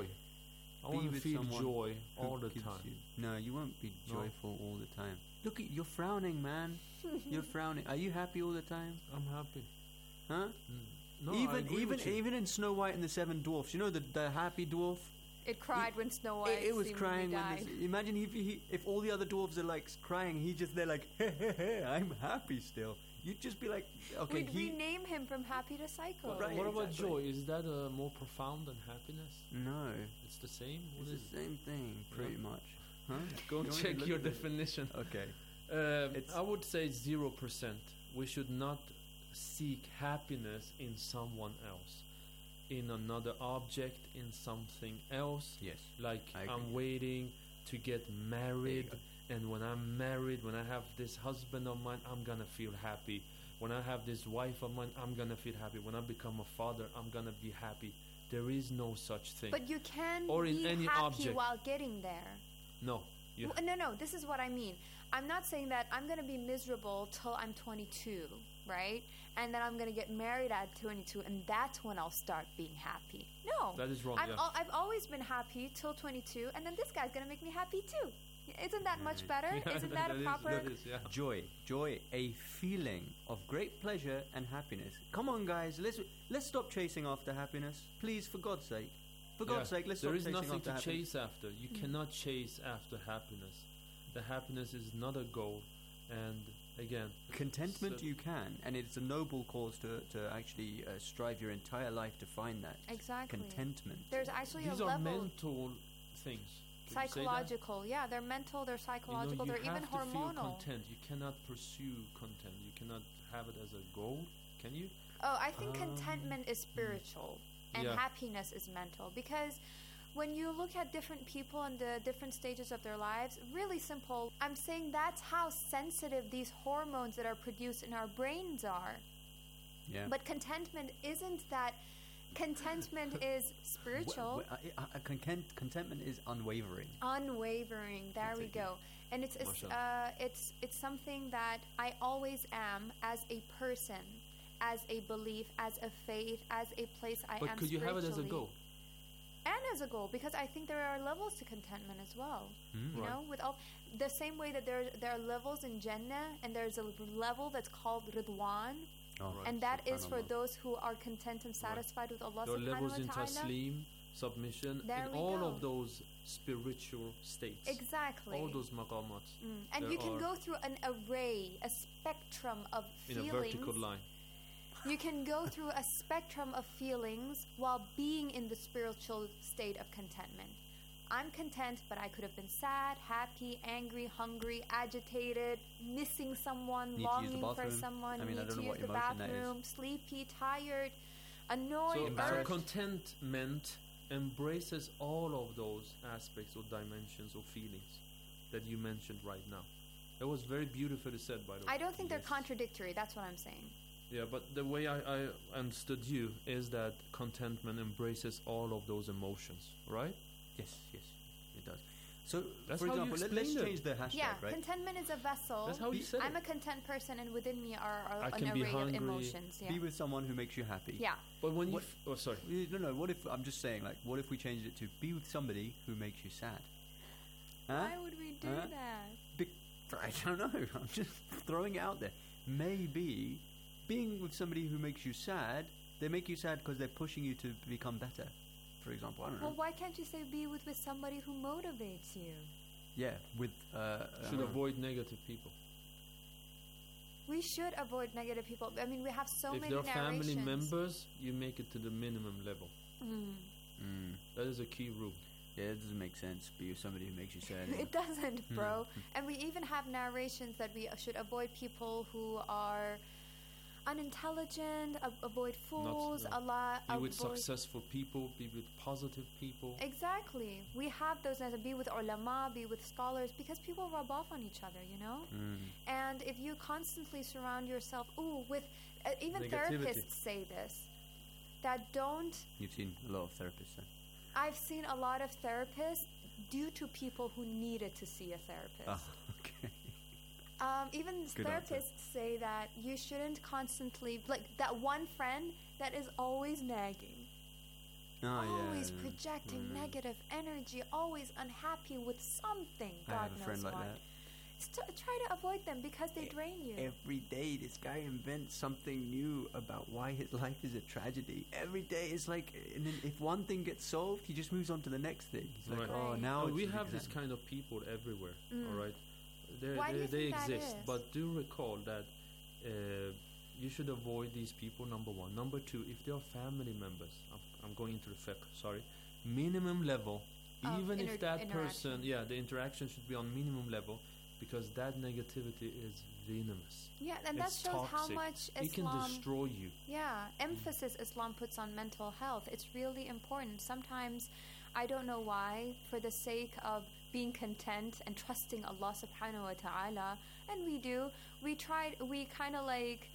I want to feel joy all the gives time. You, no, you won't be No. joyful all the time. Look, at, you're frowning, man. You're frowning. Are you happy all the time? I'm happy. Huh? No, I even agree even with you. even in Snow White and the Seven Dwarfs, you know the the happy dwarf. It cried when Snow White It, it was seemingly crying when died. this, imagine if he, if all the other dwarves are like crying, he's just there like, hey, hey, hey, I'm happy still. You'd just be like, okay, We'd he. rename him from Happy to Psycho. What, what about joy? Is that uh, more profound than happiness? No. It's the same? What It's is the same thing, pretty Yeah. much. Huh? Go and You wanna check look your at it? definition. Okay. Um, I would say zero percent. We should not seek happiness in someone else, in another object, in something else. Yes. Like I agree. I'm waiting to get married, and when I'm married, when I have this husband of mine, I'm gonna feel happy. When I have this wife of mine, I'm gonna feel happy. When I become a father, I'm gonna be happy. There is no such thing. But you can Or in be any happy object. while getting there. No. You W- No, no, this is what I mean. I'm not saying that I'm going to be miserable till I'm twenty-two, right? And then I'm going to get married at twenty-two, and that's when I'll start being happy. No. That is wrong, I've, yeah. al- I've always been happy till twenty-two, and then this guy's going to make me happy too. Isn't that much better? Isn't that, a proper... Joy, joy, a feeling of great pleasure and happiness. Come on, guys, let's let's stop chasing after happiness, please, for God's sake. For God's Yeah. sake, let's There stop is chasing nothing after to happiness. chase after. You Mm. cannot chase after happiness. The happiness is not a goal, and again, Contentment so- you can, and it's a noble cause to, to actually uh, strive your entire life to find that. Exactly. Contentment. There's actually These a are level... mental things. Can you say that? Psychological. Yeah, they're mental, they're You know, psychological, you they're even have to feel hormonal. content. You cannot pursue content. You cannot have it as a goal. Can you? Oh, I think Um, contentment is spiritual and Yeah. happiness is mental, because when you look at different people and the different stages of their lives, really simple, I'm saying that's how sensitive these hormones that are produced in our brains are. Yeah. But contentment isn't that. Contentment is spiritual, Wh- wh- uh, uh, content, contentment is unwavering. unwavering. There we go. And it's it's, uh, Mashallah. it's it's something that I always am as a person, as a belief, as a faith, as a place I But am. could you have it as a spiritually. goal? And as a goal, because I think there are levels to contentment as well. Mm, you right. know, with all the same way that there there are levels in Jannah, and there's a level that's called Ridwan, Oh, and that is for Subhanallah. those who are content and satisfied with Allah There are subhanahu levels wa in ta'ala. taslim, submission, There in we all go. of those spiritual states. Exactly. All those maqamat. Mm. And There you can are go through an array, a spectrum of in feelings. a vertical line. You can go through a spectrum of feelings while being in the spiritual state of contentment. I'm content, but I could have been sad, happy, angry, hungry, agitated, missing someone, Need to use the longing for bathroom. someone, I mean, I need don't to know use what the emotion that is. bathroom, sleepy, tired, annoyed, So, so urged. contentment embraces all of those aspects or dimensions or feelings that you mentioned right now. It was very beautifully said, by the way. I don't think they're contradictory. That's what I'm saying. Yeah, but the way I, I understood you is that contentment embraces all of those emotions, right? Yes, yes, it does. So, That's for how you example, let, let's explained it. change the hashtag, Yeah, right? contentment is a vessel. That's how you said I'm it. a content person, and within me are, are I an can be array hungry, of emotions. Yeah. Be with someone who makes you happy. Yeah. But when what, you... F- oh, sorry. No, no, what if, I'm just saying, like, what if we changed it to be with somebody who makes you sad? Huh? Why would we do Huh? that? Be- I don't know, I'm just throwing it out there. Maybe being with somebody who makes you sad, they make you sad because they're pushing you to become better, for example. I don't know. Well, why can't you say be with, with somebody who motivates you? Yeah, with... Uh, Should uh, avoid negative people. We should avoid negative people. I mean, we have so if many they're family narrations. members, you make it to the minimum level. Mm. Mm. That is a key rule. Yeah, it doesn't make sense. Be with somebody who makes you sad. It doesn't, Hmm. bro. And we even have narrations that we should avoid people who are unintelligent, a- avoid fools, Not, no. a lot. Be with avoid- successful people, be with positive people. Exactly. We have those as be with ulama, be with scholars, because people rub off on each other, you know? Mm. And if you constantly surround yourself, ooh, with, uh, even Negativity. therapists say this, that don't, You've seen a lot of therapists then. I've seen a lot of therapists due to people who needed to see a therapist. Ah, okay. Um, even Good therapists answer. say that you shouldn't constantly, like that one friend that is always nagging, Oh, always yeah. projecting Mm. negative energy, always unhappy with something. I God have a knows friend like what. that. St- try to avoid them because they drain you. Every day, this guy invents something new about why his life is a tragedy. Every day, it's like, and then if one thing gets solved, he just moves on to the next thing. He's like, Right. oh, Right. now And it's we an have this exam. kind of people everywhere. Mm. All right, They're, Why do they you they think that exist, is? but do recall that uh, you should avoid these people. Number one. Number two, if they are family members, I'm, I'm going into the fiqh. Sorry, minimum level. Of even inter- if that person, interaction. yeah, the interaction should be on minimum level, because that negativity is venomous. Yeah, and that It's shows how toxic. much It can Islam. destroy you. Yeah, emphasis Islam puts on mental health. It's really important. Sometimes, I don't know why, for the sake of being content and trusting Allah subhanahu wa ta'ala, and we do, we try, we kind of like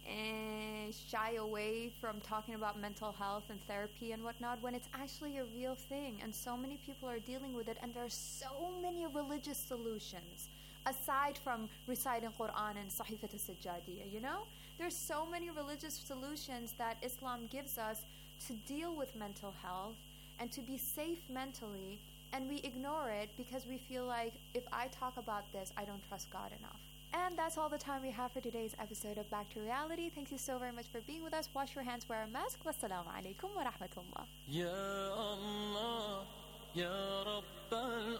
eh, shy away from talking about mental health and therapy and whatnot when it's actually a real thing, and so many people are dealing with it, and there are so many religious solutions aside from reciting Quran and Sahifat al-Sajjadiyah, you know? There's so many religious solutions that Islam gives us to deal with mental health and to be safe mentally, and we ignore it because we feel like if I talk about this, I don't trust God enough. And that's all the time we have for today's episode of Back to Reality. Thank you so very much for being with us. Wash your hands, wear a mask. Wassalamu alaikum wa rahmatullah. يا الله يا رب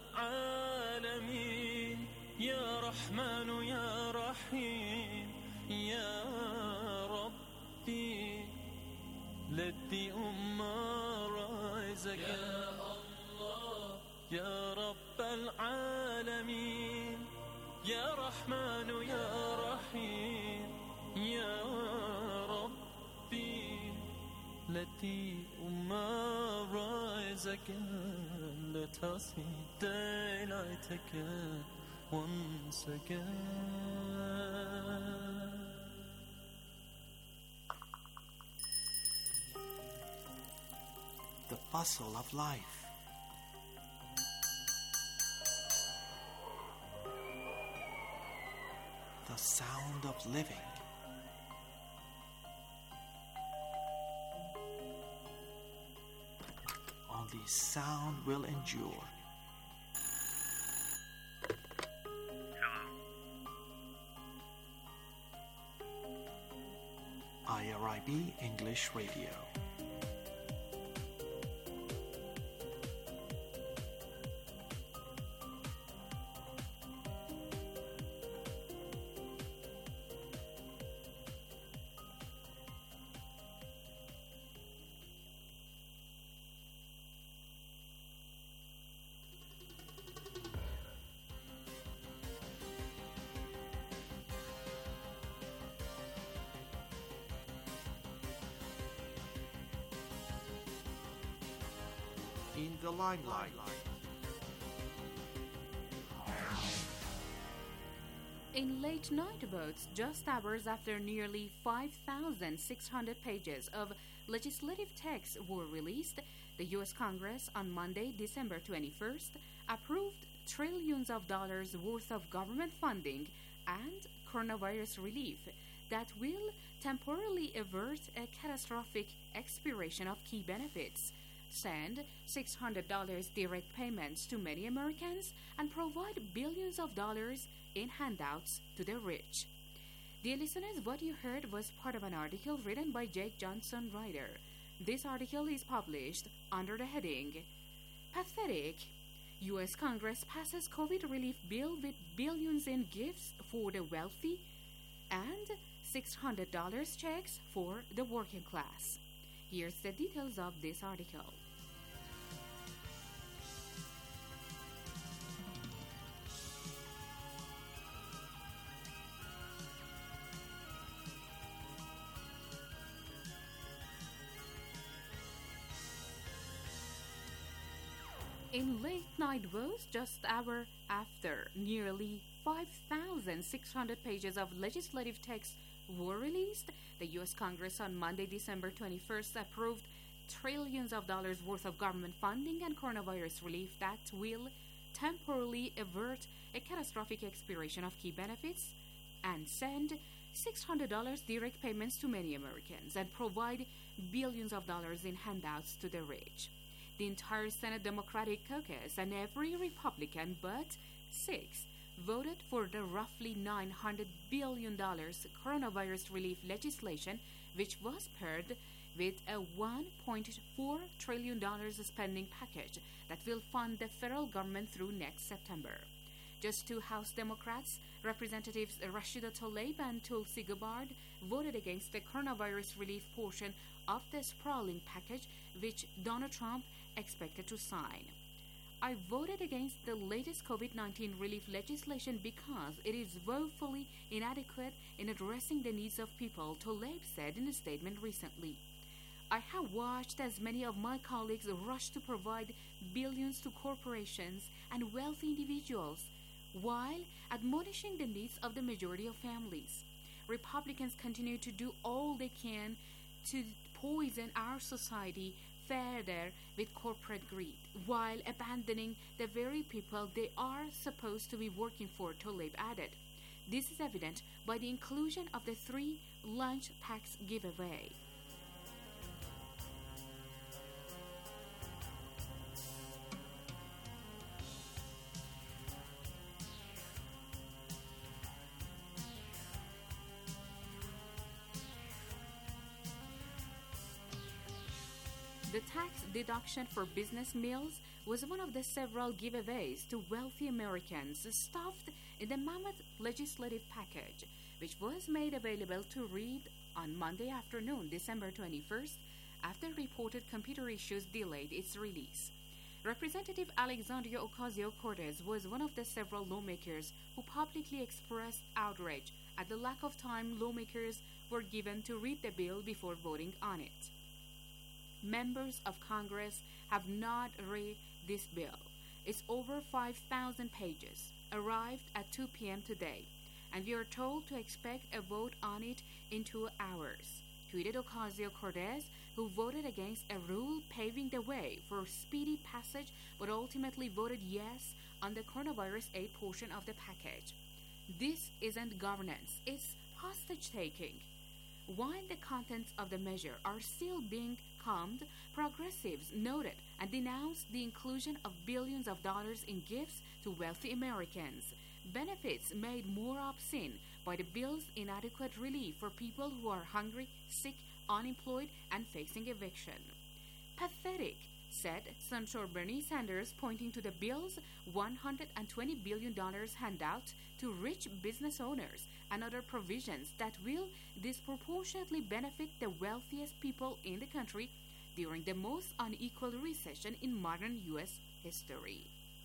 العالمين يا رحمن يا رحيم يا ربي let the ummah rise again يا الله يا رب العالمين يا رحمن يا رحيم يا ربي let the ummah rise again. Let us see daylight again, once again. The bustle of life. The sound of living. Only sound will endure. I R I B English Radio. In the limelight. In late night votes, just hours after nearly five thousand six hundred pages of legislative text were released, the U S Congress on Monday, December twenty-first, approved trillions of dollars worth of government funding and coronavirus relief that will temporarily avert a catastrophic expiration of key benefits, send six hundred dollars direct payments to many Americans, and provide billions of dollars in handouts to the rich. Dear listeners, what you heard was part of an article written by Jake Johnson Ryder. This article is published under the heading Pathetic. U S Congress passes COVID relief bill with billions in gifts for the wealthy and six hundred dollars checks for the working class. Here's the details of this article. In late-night votes, just hour after nearly five thousand six hundred pages of legislative text were released, the U S Congress on Monday, December twenty-first, approved trillions of dollars worth of government funding and coronavirus relief that will temporarily avert a catastrophic expiration of key benefits and send six hundred dollars direct payments to many Americans and provide billions of dollars in handouts to the rich. The entire Senate Democratic caucus and every Republican but six voted for the roughly nine hundred billion dollars coronavirus relief legislation, which was paired with a one point four trillion dollars spending package that will fund the federal government through next September. Just two House Democrats, Representatives Rashida Tlaib and Tulsi Gabbard, voted against the coronavirus relief portion of the sprawling package which Donald Trump expected to sign. I voted against the latest COVID nineteen relief legislation because it is woefully inadequate in addressing the needs of people, Tlaib said in a statement recently. I have watched as many of my colleagues rush to provide billions to corporations and wealthy individuals, while admonishing the needs of the majority of families. Republicans continue to do all they can to poison our society further with corporate greed, while abandoning the very people they are supposed to be working for, Tlaib added. This is evident by the inclusion of the three lunch tax giveaway. The tax deduction for business meals was one of the several giveaways to wealthy Americans stuffed in the mammoth legislative package, which was made available to read on Monday afternoon, December twenty-first, after reported computer issues delayed its release. Representative Alexandria Ocasio-Cortez was one of the several lawmakers who publicly expressed outrage at the lack of time lawmakers were given to read the bill before voting on it. Members of Congress have not read this bill. It's over five thousand pages, arrived at two p.m. today, and we are told to expect a vote on it in two hours, tweeted Ocasio-Cortez, who voted against a rule paving the way for speedy passage but ultimately voted yes on the coronavirus aid portion of the package. This isn't governance, it's hostage-taking. While the contents of the measure are still being combed, progressives noted and denounced the inclusion of billions of dollars in gifts to wealthy Americans, benefits made more obscene by the bill's inadequate relief for people who are hungry, sick, unemployed, and facing eviction. Pathetic, said Senator Bernie Sanders, pointing to the bill's one hundred twenty billion dollars handout to rich business owners and other provisions that will disproportionately benefit the wealthiest people in the country during the most unequal recession in modern U S history.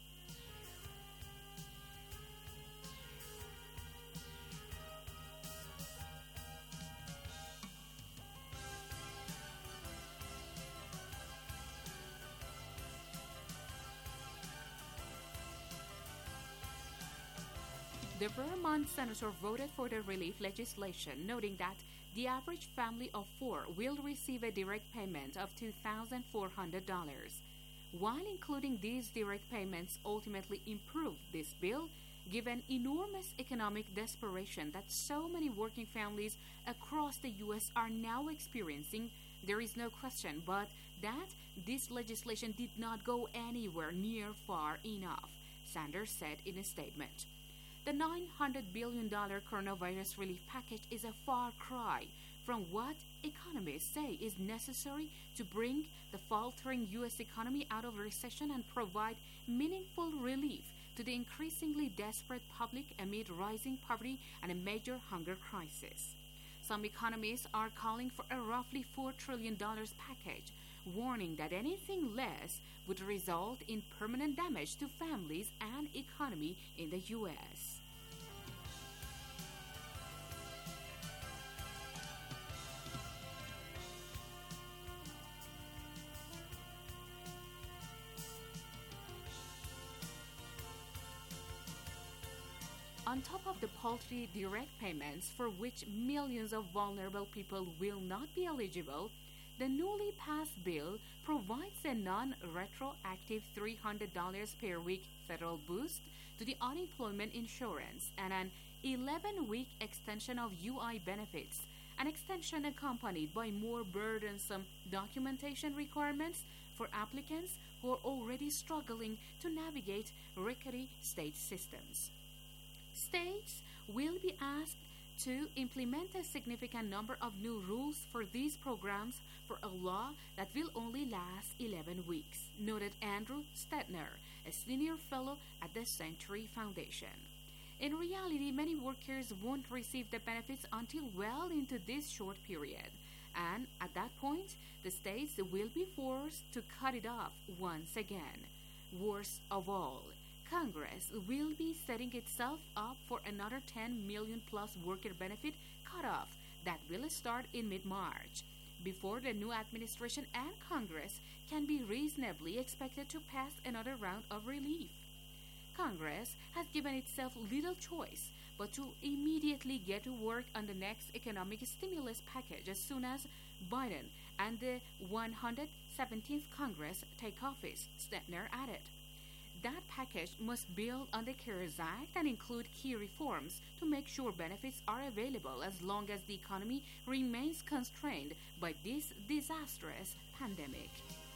The Vermont senator voted for the relief legislation, noting that the average family of four will receive a direct payment of two thousand four hundred dollars. While including these direct payments ultimately improved this bill, given enormous economic desperation that so many working families across the U S are now experiencing, there is no question but that this legislation did not go anywhere near far enough, Sanders said in a statement. The nine hundred billion dollars coronavirus relief package is a far cry from what economists say is necessary to bring the faltering U S economy out of recession and provide meaningful relief to the increasingly desperate public amid rising poverty and a major hunger crisis. Some economists are calling for a roughly four trillion dollars package, warning that anything less would result in permanent damage to families and economy in the U S. On top of the paltry direct payments for which millions of vulnerable people will not be eligible, the newly passed bill provides a non-retroactive three hundred dollars per week federal boost to the unemployment insurance and an eleven-week extension of U I benefits, an extension accompanied by more burdensome documentation requirements for applicants who are already struggling to navigate rickety state systems. States will be asked to implement a significant number of new rules for these programs for a law that will only last eleven weeks, noted Andrew Stetner, a senior fellow at the Century Foundation. In reality, many workers won't receive the benefits until well into this short period, and at that point, the states will be forced to cut it off once again. Worst of all, Congress will be setting itself up for another ten million plus worker benefit cutoff that will start in mid-March, before the new administration and Congress can be reasonably expected to pass another round of relief. Congress has given itself little choice but to immediately get to work on the next economic stimulus package as soon as Biden and the one hundred seventeenth Congress take office, Stetner added. That package must build on the CARES Act and include key reforms to make sure benefits are available as long as the economy remains constrained by this disastrous pandemic.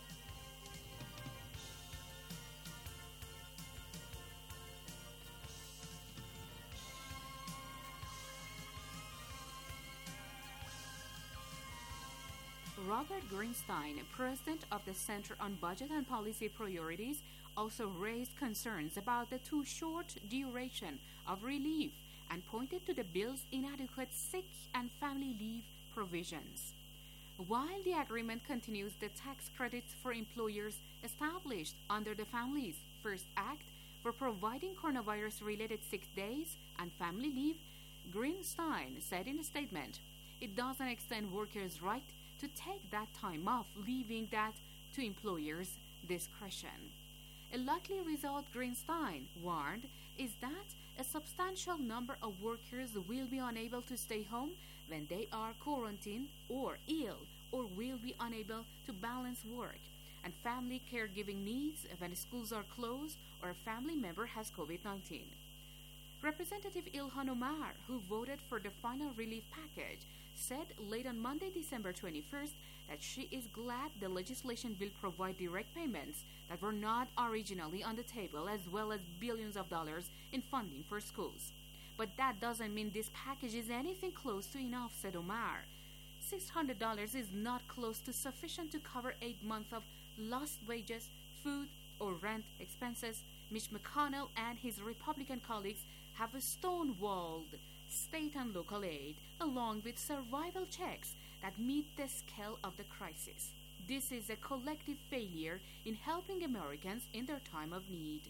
Robert Greenstein, president of the Center on Budget and Policy Priorities, also raised concerns about the too short duration of relief and pointed to the bill's inadequate sick and family leave provisions. While the agreement continues the tax credits for employers established under the Families First Act for providing coronavirus-related sick days and family leave, Greenstein said in a statement, it doesn't extend workers' right to take that time off, leaving that to employers' discretion. A likely result, Greenstein warned, is that a substantial number of workers will be unable to stay home when they are quarantined or ill, or will be unable to balance work and family caregiving needs when schools are closed or a family member has COVID nineteen. Representative Ilhan Omar, who voted for the final relief package, said late on Monday, December twenty-first, that she is glad the legislation will provide direct payments that were not originally on the table, as well as billions of dollars in funding for schools. But that doesn't mean this package is anything close to enough, said Omar. six hundred dollars is not close to sufficient to cover eight months of lost wages, food, or rent expenses. Mitch McConnell and his Republican colleagues have stonewalled state and local aid, along with survival checks that meet the scale of the crisis. This is a collective failure in helping Americans in their time of need.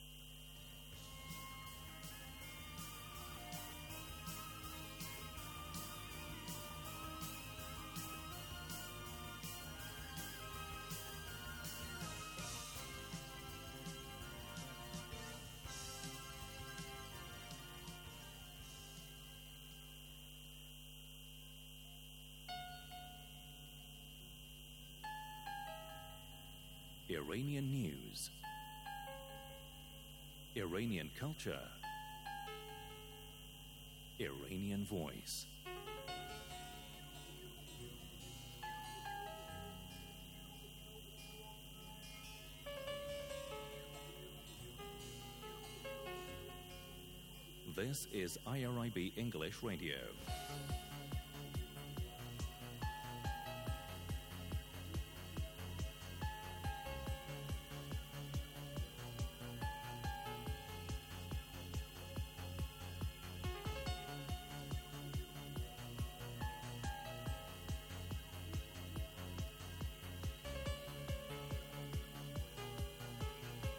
Iranian news, Iranian culture, Iranian voice. This is I R I B English Radio.